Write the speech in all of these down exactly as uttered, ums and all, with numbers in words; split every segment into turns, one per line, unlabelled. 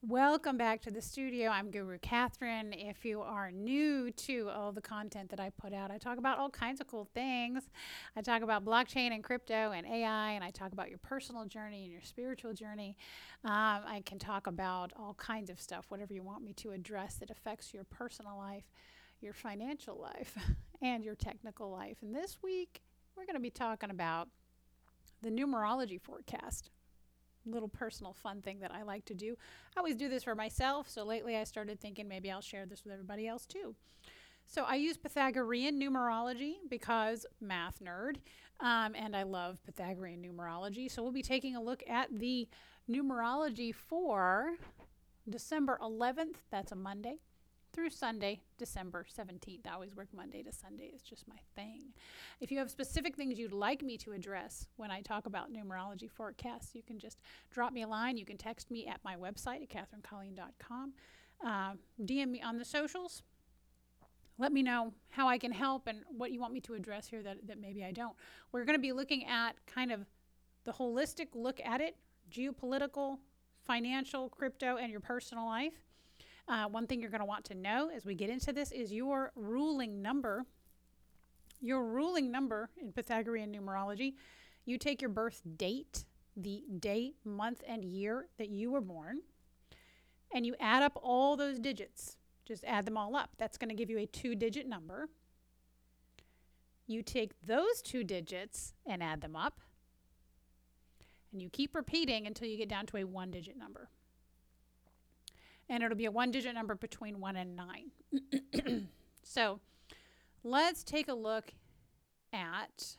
Welcome back to the studio. I'm Guru Catherine. If you are new to all the content that I put out, I talk about all kinds of cool things. I talk about blockchain and crypto and A I, and I talk about your personal journey and your spiritual journey. Um, I can talk about all kinds of stuff, whatever you want me to address that affects your personal life, your financial life, and your technical life. And this week, we're going to be talking about the numerology forecast. Little personal fun thing that I like to do. I always do this for myself, so lately I started thinking maybe I'll share this with everybody else too. So I use Pythagorean numerology because math nerd, um, and I love Pythagorean numerology. So we'll be taking a look at the numerology for December eleventh, that's a Monday, through Sunday, December seventeenth. I always work Monday to Sunday. It's just my thing. If you have specific things you'd like me to address when I talk about numerology forecasts, you can just drop me a line. You can text me at my website at catherine colleen dot com. Uh, D M me on the socials. Let me know how I can help and what you want me to address here that, that maybe I don't. We're going to be looking at kind of the holistic look at it, geopolitical, financial, crypto, and your personal life. Uh, one thing you're going to want to know as we get into this is your ruling number. Your ruling number in Pythagorean numerology, you take your birth date, the day, month, and year that you were born, and you add up all those digits. Just add them all up. That's going to give you a two-digit number. You take those two digits and add them up, and you keep repeating until you get down to a one-digit number. And it'll be a one-digit number between one and nine. So let's take a look at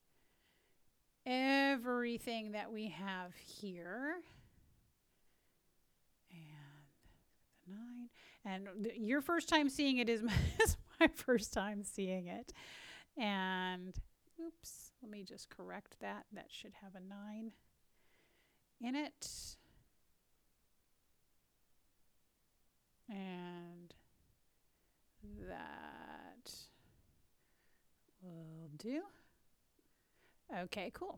everything that we have here. And the nine. And the, your first time seeing it is my, is my first time seeing it. And oops, let me just correct that. That should have a nine in it. And that will do. Okay, cool.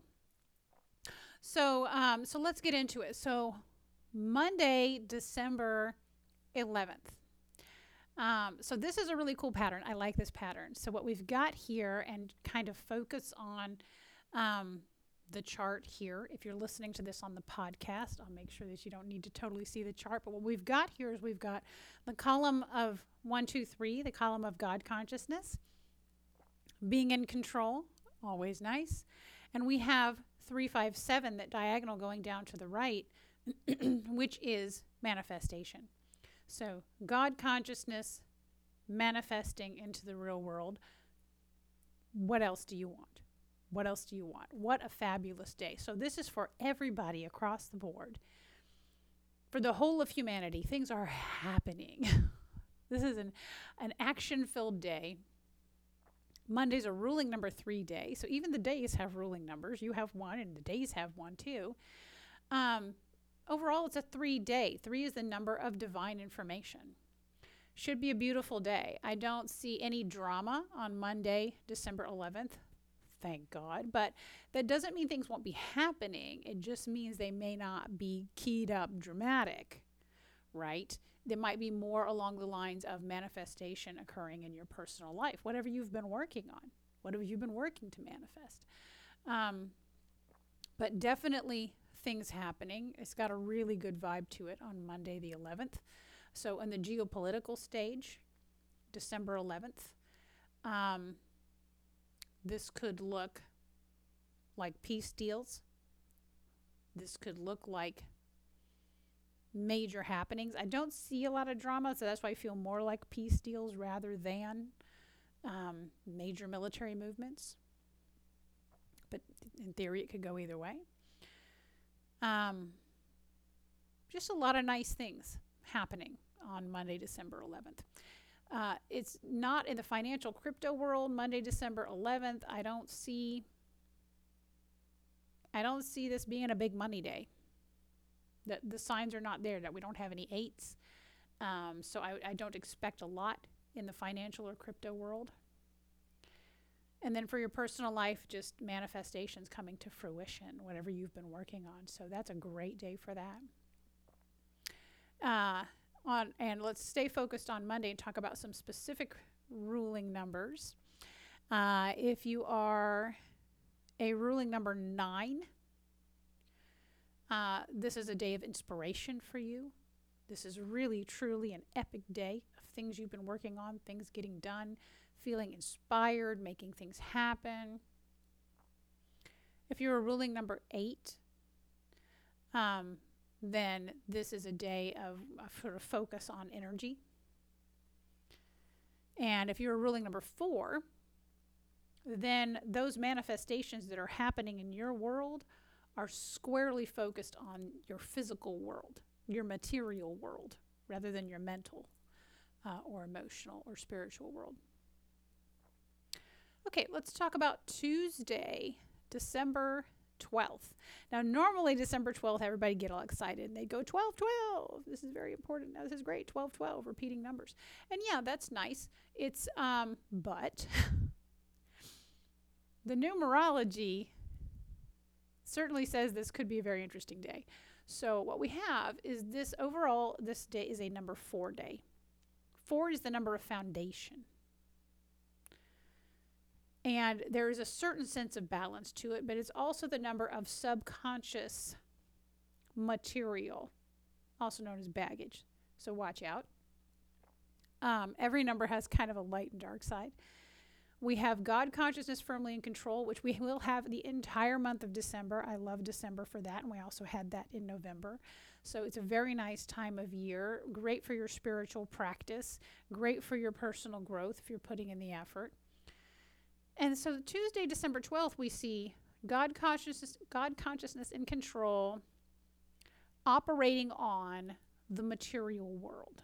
So, um, so let's get into it. So, Monday, December eleventh. Um, so this is a really cool pattern. I like this pattern. So what we've got here, and kind of focus on um, the chart here. If you're listening to this on the podcast, I'll make sure that you don't need to totally see the chart. But what we've got here is we've got the column of one, two, three, the column of God consciousness, being in control, always nice. And we have three, five, seven, that diagonal going down to the right, which is manifestation. So God consciousness manifesting into the real world. What else do you want? What else do you want? What a fabulous day. So this is for everybody across the board. For the whole of humanity, things are happening. This is an, an action-filled day. Monday's a ruling number three day. So even the days have ruling numbers. You have one and the days have one too. Um, overall, it's a three day. Three is the number of divine information. Should be a beautiful day. I don't see any drama on Monday, December eleventh. Thank God. But that doesn't mean things won't be happening. It just means they may not be keyed up dramatic, right? There might be more along the lines of manifestation occurring in your personal life, whatever you've been working on, whatever you've been working to manifest. Um, but definitely things happening. It's got a really good vibe to it on Monday the eleventh. So in the geopolitical stage, December eleventh, um, this could look like peace deals. This could look like major happenings. I don't see a lot of drama, so that's why I feel more like peace deals rather than um, major military movements. But in theory, it could go either way. Um, just a lot of nice things happening on Monday, December eleventh. Uh, it's not in the financial crypto world. Monday, December eleventh. I don't see. I don't see this being a big money day. The the signs are not there that we don't have any eights. Um, so I, I don't expect a lot in the financial or crypto world. And then for your personal life, just manifestations coming to fruition, whatever you've been working on. So that's a great day for that. on, and let's stay focused on Monday and talk about some specific ruling numbers. Uh, if you are a ruling number nine, uh, this is a day of inspiration for you. This is really, truly an epic day of things you've been working on, things getting done, feeling inspired, making things happen. If you're a ruling number eight, um, then this is a day of, of sort of focus on energy. And if you're a ruling number four, then those manifestations that are happening in your world are squarely focused on your physical world, your material world, rather than your mental uh, or emotional or spiritual world. Okay, let's talk about Tuesday, December twelfth. Now, normally December twelfth, everybody get all excited and they go twelve twelve. This is very important. Now, this is great. twelve twelve, repeating numbers. And yeah, that's nice. It's, um, but the numerology certainly says this could be a very interesting day. So what we have is this overall, this day is a number four day. Four is the number of foundation. And there is a certain sense of balance to it, but it's also the number of subconscious material, also known as baggage. So watch out. Um, every number has kind of a light and dark side. We have God consciousness firmly in control, which we will have the entire month of December. I love December for that, and we also had that in November. So it's a very nice time of year, great for your spiritual practice, great for your personal growth if you're putting in the effort. And so Tuesday, December twelfth, we see God consciousness, God consciousness in control, operating on the material world.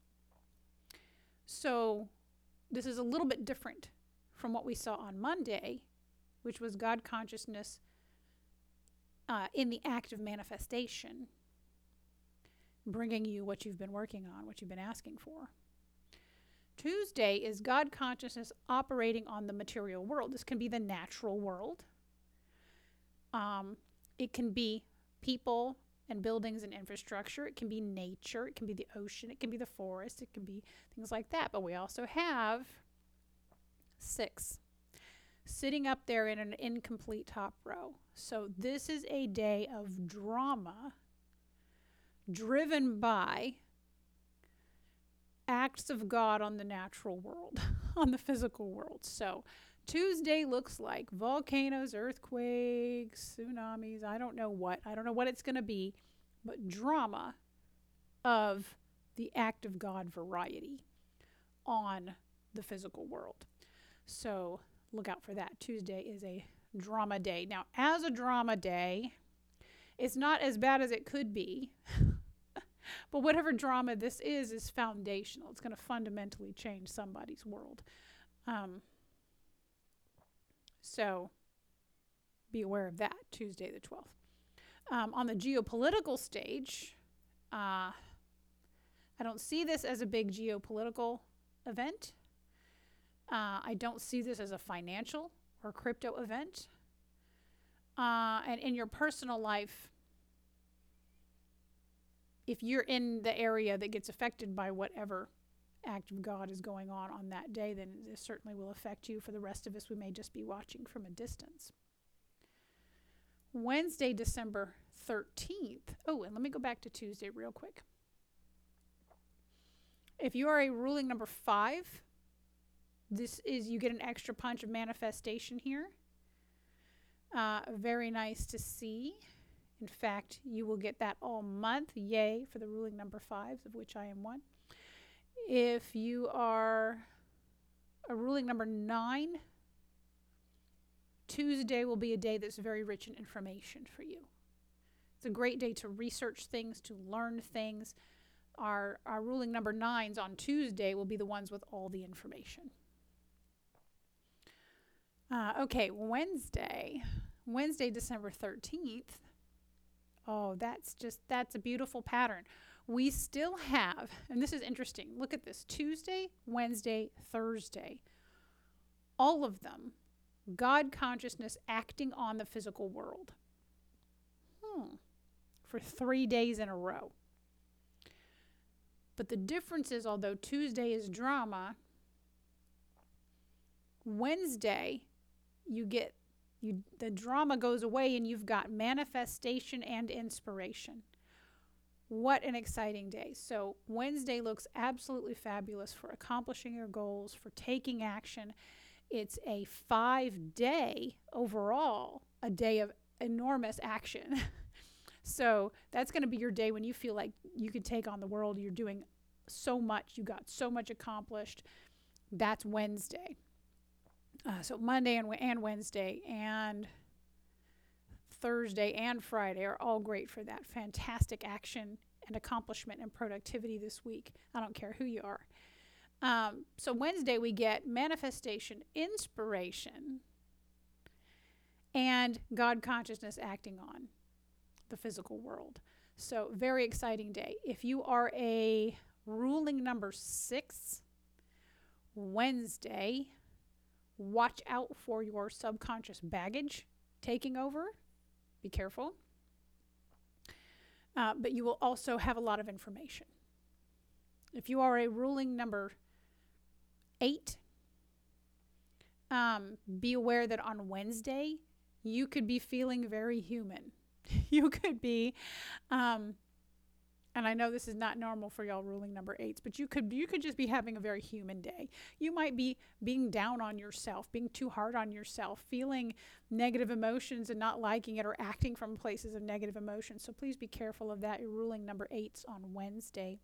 So this is a little bit different from what we saw on Monday, which was God consciousness uh, in the act of manifestation, bringing you what you've been working on, what you've been asking for. Tuesday is God consciousness operating on the material world. This can be the natural world. Um, it can be people and buildings and infrastructure. It can be nature. It can be the ocean. It can be the forest. It can be things like that. But we also have six sitting up there in an incomplete top row. So this is a day of drama driven by acts of God on the natural world, on the physical world. So Tuesday looks like volcanoes, earthquakes, tsunamis, I don't know what. I don't know what it's going to be, but drama of the act of God variety on the physical world. So look out for that. Tuesday is a drama day. Now, as a drama day, it's not as bad as it could be. But whatever drama this is, is foundational. It's going to fundamentally change somebody's world. Um, so be aware of that, Tuesday the twelfth. Um, on the geopolitical stage, uh, I don't see this as a big geopolitical event. Uh, I don't see this as a financial or crypto event. Uh, and in your personal life, if you're in the area that gets affected by whatever act of God is going on on that day, then this certainly will affect you. For the rest of us, we may just be watching from a distance. Wednesday, December thirteenth. Oh, and let me go back to Tuesday real quick. If you are a ruling number five, this is, you get an extra punch of manifestation here. Uh, very nice to see. In fact, you will get that all month. Yay for the ruling number fives, of which I am one. If you are a ruling number nine, Tuesday will be a day that's very rich in information for you. It's a great day to research things, to learn things. Our, our ruling number nines on Tuesday will be the ones with all the information. Uh, okay, Wednesday. Wednesday, December thirteenth. Oh, that's just, that's a beautiful pattern. We still have, and this is interesting, look at this, Tuesday, Wednesday, Thursday. All of them, God consciousness acting on the physical world. Hmm. For three days in a row. But the difference is, although Tuesday is drama, Wednesday, you get you the drama goes away and you've got manifestation and inspiration. What an exciting day. So Wednesday looks absolutely fabulous for accomplishing your goals, for taking action. It's a five-day overall, a day of enormous action. So that's going to be your day when you feel like you could take on the world. You're doing so much. You got so much accomplished. That's Wednesday. Uh, so Monday and, and Wednesday and Thursday and Friday are all great for that. Fantastic action and accomplishment and productivity this week. I don't care who you are. Um, so Wednesday we get manifestation, inspiration, and God consciousness acting on the physical world. So very exciting day. If you are a ruling number six, Wednesday, watch out for your subconscious baggage taking over. Be careful. Uh, but you will also have a lot of information. If you are a ruling number eight, um, be aware that on Wednesday, you could be feeling very human. You could be, um, and I know this is not normal for y'all ruling number eights, but you could you could just be having a very human day. You might be being down on yourself, being too hard on yourself, feeling negative emotions and not liking it, or acting from places of negative emotions. So please be careful of that. You're ruling number eights on Wednesday.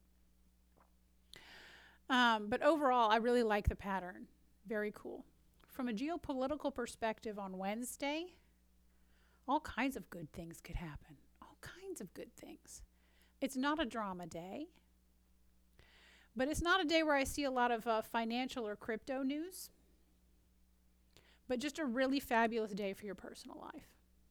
Um, but overall, I really like the pattern. Very cool. From a geopolitical perspective on Wednesday, all kinds of good things could happen. All kinds of good things. It's not a drama day, but it's not a day where I see a lot of uh, financial or crypto news, but just a really fabulous day for your personal life.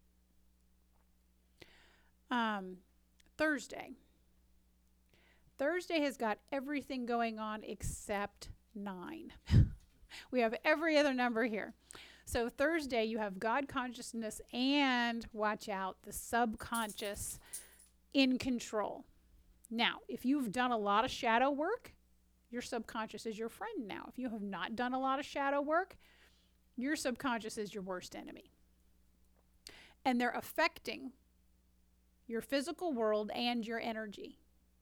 Um, Thursday. Thursday has got everything going on except nine. We have every other number here. So Thursday, you have God consciousness and, watch out, the subconscious in control. Now, if you've done a lot of shadow work, your subconscious is your friend now. If you have not done a lot of shadow work, your subconscious is your worst enemy. And they're affecting your physical world and your energy.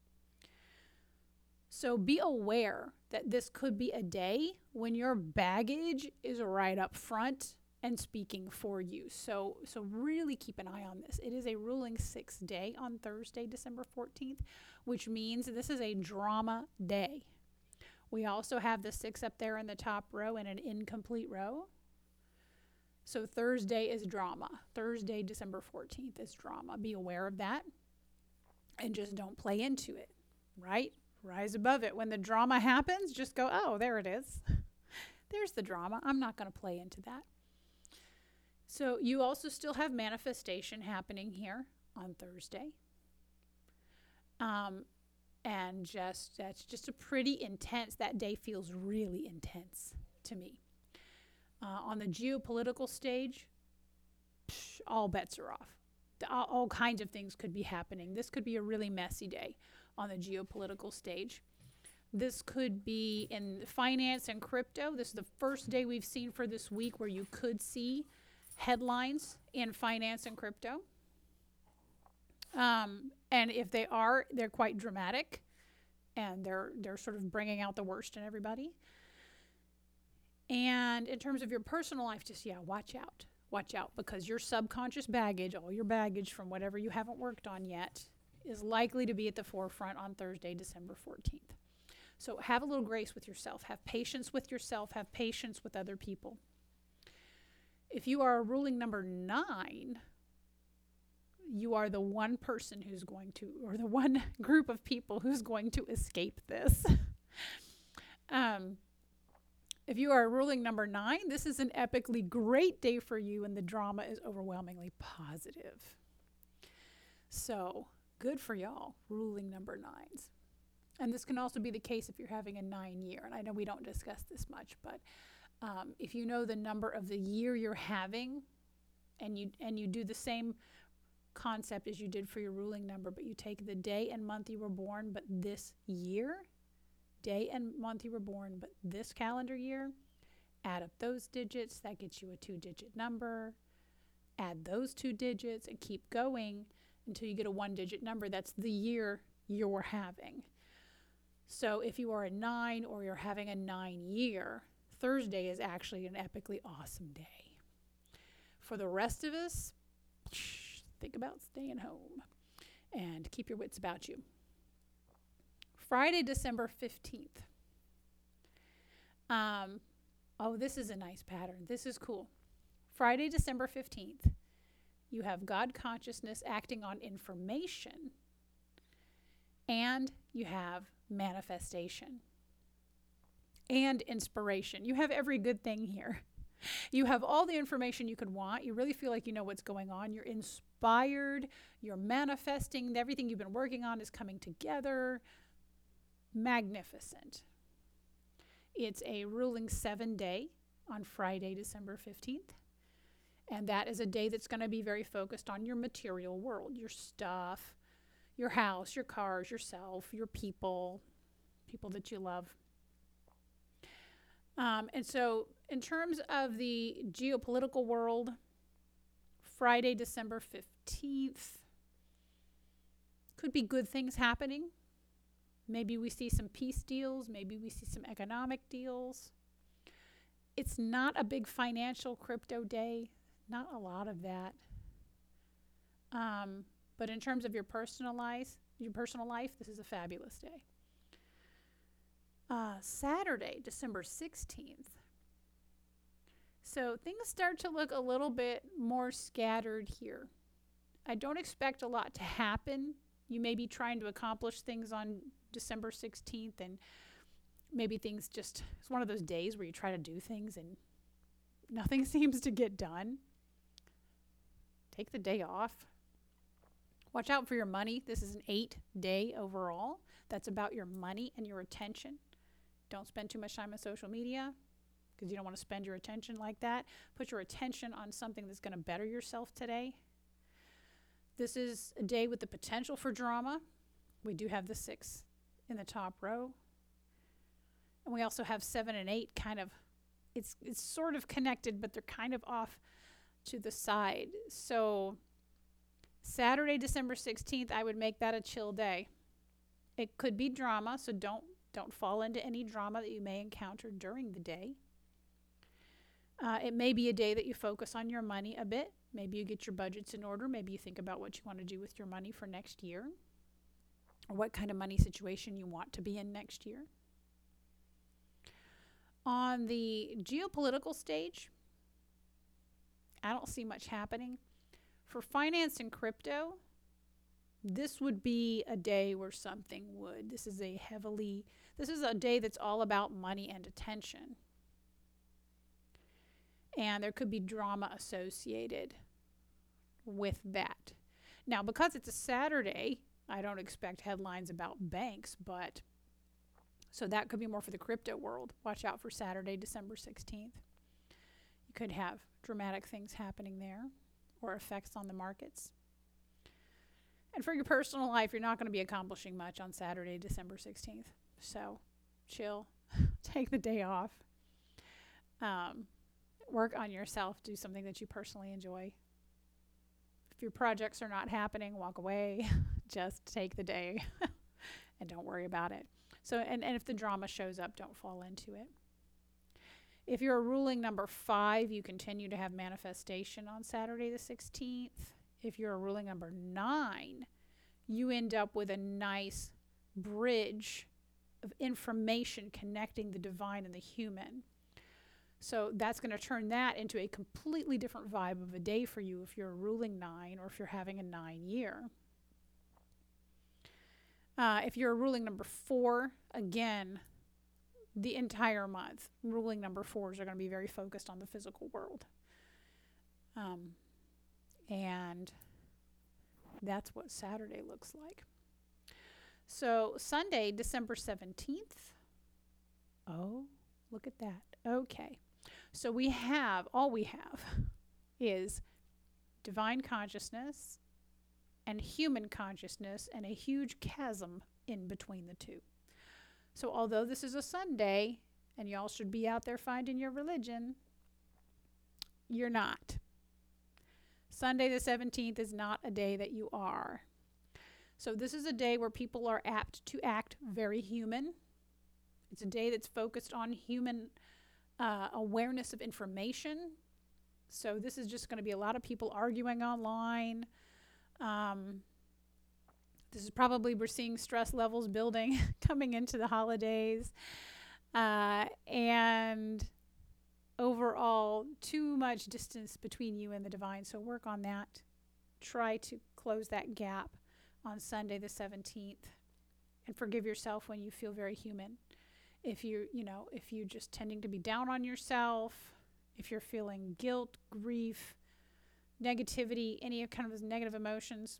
So be aware that this could be a day when your baggage is right up front and speaking for you. So so really keep an eye on this. It is a ruling six day on Thursday, December fourteenth, which means this is a drama day. We also have the six up there in the top row and an incomplete row. So Thursday is drama. Thursday, December fourteenth is drama. Be aware of that and just don't play into it, right? Rise above it. When the drama happens, just go, oh, there it is. There's the drama. I'm not going to play into that. So you also still have manifestation happening here on Thursday. Um, and just that's just a pretty intense, that day feels really intense to me. Uh, on the geopolitical stage, psh, all bets are off. The, all, all kinds of things could be happening. This could be a really messy day on the geopolitical stage. This could be in finance and crypto. This is the first day we've seen for this week where you could see headlines in finance and crypto. Um, and if they are, they're quite dramatic, and they're they're sort of bringing out the worst in everybody. And in terms of your personal life, just, yeah, watch out. Watch out, because your subconscious baggage, all your baggage from whatever you haven't worked on yet, is likely to be at the forefront on Thursday, December fourteenth. So have a little grace with yourself. Have patience with yourself. Have patience with other people. If you are a ruling number nine, you are the one person who's going to, or the one group of people who's going to escape this. um, if you are a ruling number nine, this is an epically great day for you, and the drama is overwhelmingly positive. So good for y'all, ruling number nines. And this can also be the case if you're having a nine year. And I know we don't discuss this much, but um, if you know the number of the year you're having, and you and you do the same concept as you did for your ruling number, but you take the day and month you were born, but this year, day and month you were born, but this calendar year, add up those digits, that gets you a two-digit number. Add those two digits and keep going until you get a one-digit number. That's the year you're having. So if you are a nine or you're having a nine year, Thursday is actually an epically awesome day. For the rest of us, think about staying home and keep your wits about you. Friday, December fifteenth. Um, oh, this is a nice pattern. This is cool. Friday, December fifteenth, you have God consciousness acting on information, and you have manifestation and inspiration. You have every good thing here. You have all the information you could want. You really feel like you know what's going on. You're inspired. You're manifesting. Everything you've been working on is coming together. Magnificent. It's a ruling seven day on Friday, December fifteenth. And that is a day that's going to be very focused on your material world, your stuff, your house, your cars, yourself, your people, people that you love. Um, and so in terms of the geopolitical world, Friday, December fifteenth, could be good things happening. Maybe we see some peace deals. Maybe we see some economic deals. It's not a big financial crypto day. Not a lot of that. Um, but in terms of your personal life, your personal life, this is a fabulous day. Uh, Saturday, December sixteenth. So things start to look a little bit more scattered here. I don't expect a lot to happen. You may be trying to accomplish things on December sixteenth, and maybe things just, it's one of those days where you try to do things and nothing seems to get done. Take the day off. Watch out for your money. This is an eight day overall. That's about your money and your attention. Don't spend too much time on social media because you don't want to spend your attention like that. Put your attention on something that's going to better yourself today. This is a day with the potential for drama. We do have the six in the top row. And we also have seven and eight kind of, it's it's sort of connected, but they're kind of off to the side. So Saturday, December sixteenth, I would make that a chill day. It could be drama, so don't don't fall into any drama that you may encounter during the day. Uh, it may be a day that you focus on your money a bit. Maybe you get your budgets in order. Maybe you think about what you want to do with your money for next year, or what kind of money situation you want to be in next year. On the geopolitical stage, I don't see much happening. For finance and crypto, this would be a day where something would. This is a heavily, this is a day that's all about money and attention. And there could be drama associated with that. Now, because it's a Saturday, I don't expect headlines about banks, but so that could be more for the crypto world. Watch out for Saturday, December sixteenth. You could have dramatic things happening there or effects on the markets. And for your personal life, you're not going to be accomplishing much on Saturday, December sixteenth. So chill, take the day off, um, work on yourself, do something that you personally enjoy. If your projects are not happening, walk away, just take the day and don't worry about it. So, and, and if the drama shows up, don't fall into it. If you're a ruling number five, you continue to have manifestation on Saturday the sixteenth. If you're a ruling number nine, you end up with a nice bridge of information connecting the divine and the human. So that's going to turn that into a completely different vibe of a day for you if you're a ruling nine or if you're having a nine year. Uh, if you're a ruling number four, again, the entire month, ruling number fours are going to be very focused on the physical world. Um, and that's what Saturday looks like. So Sunday, December seventeenth. Oh, look at that. Okay. So we have, all we have is divine consciousness and human consciousness, and a huge chasm in between the two. So although this is a Sunday and y'all should be out there finding your religion, you're not. Sunday the seventeenth is not a day that you are. So this is a day where people are apt to act very human. It's a day that's focused on human uh, awareness of information. So this is just going to be a lot of people arguing online. Um, this is probably, we're seeing stress levels building coming into the holidays. Uh, and overall, too much distance between you and the divine. So work on that. Try to close that gap on Sunday the seventeenth, and forgive yourself when you feel very human. If you, you know, if you're just tending to be down on yourself, if you're feeling guilt, grief, negativity, any kind of those negative emotions,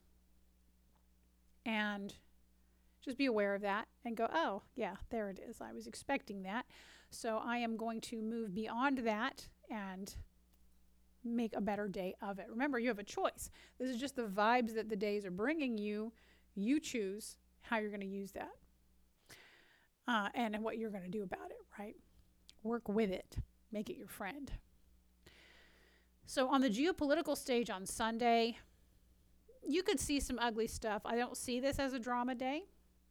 and just be aware of that and go, oh, yeah, there it is. I was expecting that. So I am going to move beyond that and make a better day of it. Remember, you have a choice. This is just the vibes that the days are bringing you. You choose how you're going to use that uh, and what you're going to do about it, right? Work with it. Make it your friend. So on the geopolitical stage on Sunday, you could see some ugly stuff. I don't see this as a drama day,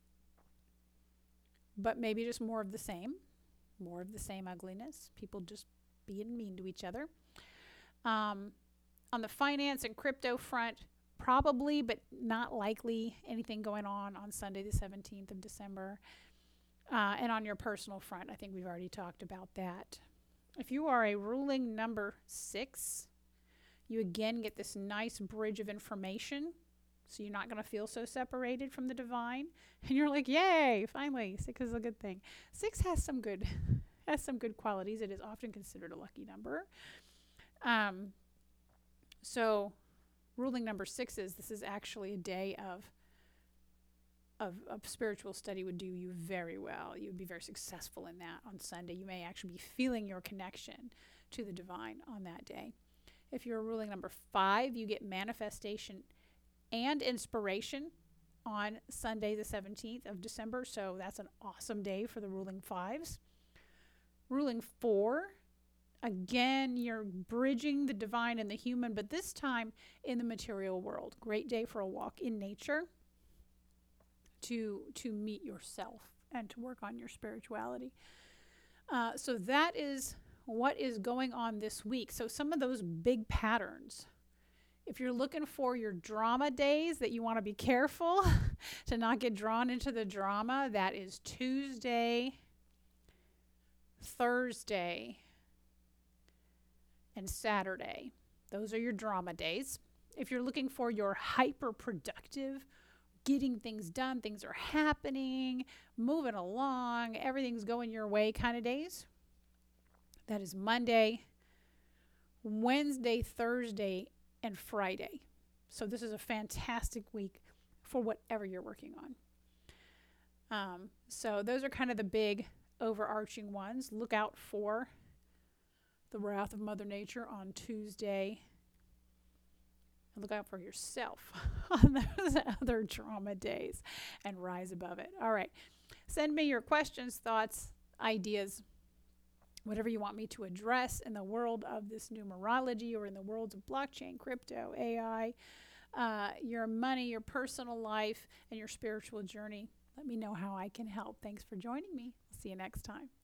but maybe just more of the same. More of the same ugliness. People just being mean to each other. Um, on the finance and crypto front, probably, but not likely anything going on on Sunday the seventeenth of December. Uh, and on your personal front, I think we've already talked about that. If you are a ruling number six, you again get this nice bridge of information. So you're not going to feel so separated from the divine. And you're like, yay, finally, six is a good thing. Six has some good, has some good qualities. It is often considered a lucky number. Um, so ruling number six is, this is actually a day of, of, of spiritual study would do you very well. You would be very successful in that on Sunday. You may actually be feeling your connection to the divine on that day. If you're ruling number five, you get manifestation and inspiration on Sunday the seventeenth of December. So that's an awesome day for the ruling fives. Ruling four, again, you're bridging the divine and the human, but this time in the material world. Great day for a walk in nature to, to meet yourself and to work on your spirituality. Uh, so that is what is going on this week. So some of those big patterns. If you're looking for your drama days that you want to be careful to not get drawn into the drama, that is Tuesday, Thursday, and Saturday. Those are your drama days. If you're looking for your hyper productive, getting things done, things are happening, moving along, everything's going your way kind of days, that is Monday, Wednesday, Thursday, and Friday. So this is a fantastic week for whatever you're working on. Um, so those are kind of the big overarching ones. Look out for the wrath of Mother Nature on Tuesday. And look out for yourself on those other drama days and rise above it. All right. Send me your questions, thoughts, ideas, whatever you want me to address in the world of this numerology or in the worlds of blockchain, crypto, A I, uh, your money, your personal life, and your spiritual journey. Let me know how I can help. Thanks for joining me. See you next time.